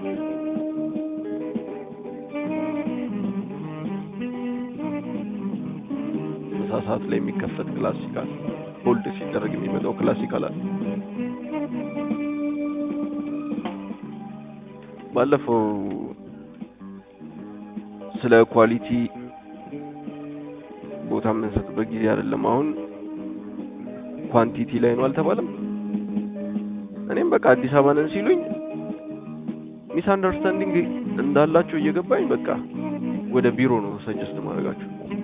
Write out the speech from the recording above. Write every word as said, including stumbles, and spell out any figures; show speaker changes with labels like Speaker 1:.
Speaker 1: መሳሳት ላይ የሚከፈት ክላሲካል ሆልድ ሲደረግ የሚመጣው ክላሲካል አለ ባለፈው ስለ ኳሊቲ ቦታ መንሰጥበት ጊዜ አይደለም አሁን ኳንቲቲ ላይ ነው አልተባለም እኔም በቃ አዲስ አበባ ነን ሲሉኝ ሚስ አንደርስታንዲንግ እንዳላችሁ እየገባኝ በቃ ወደ ቢሮ ነው ሰጀስት ማድረጋችሁ